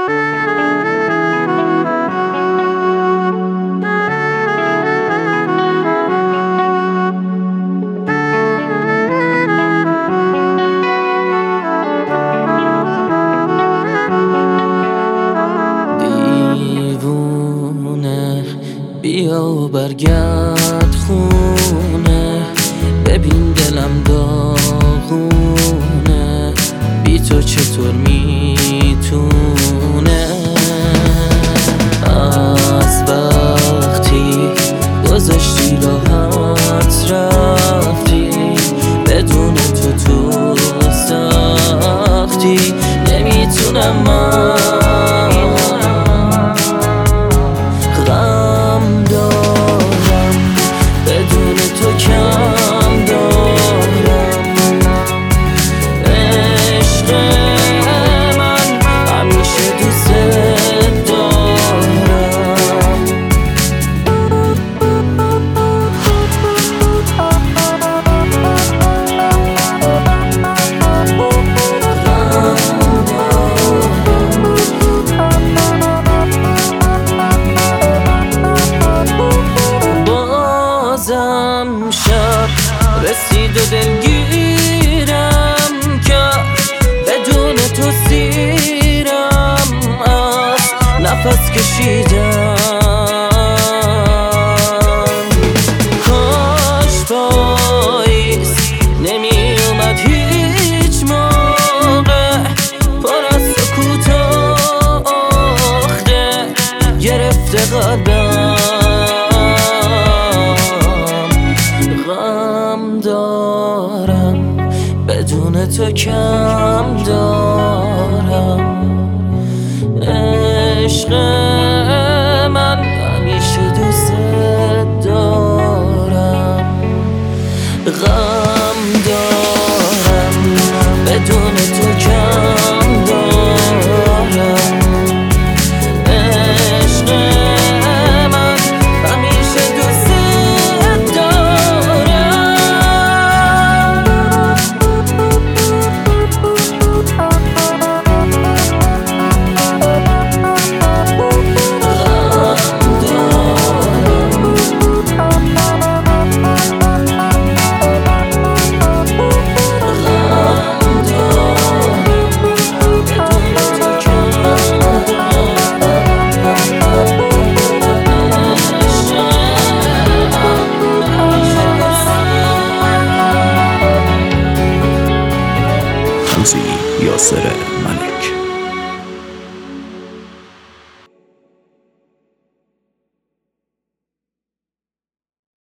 بیا و برگرد خونه، ببین دلم داغونه، بی تو چطور میتونه. از وقتی گذاشتی راحت رفتی، بدون تو سختی نمیتونم من شب رسید و دلگیرم کرد، بدون تو سیرم از نفس کشیدم.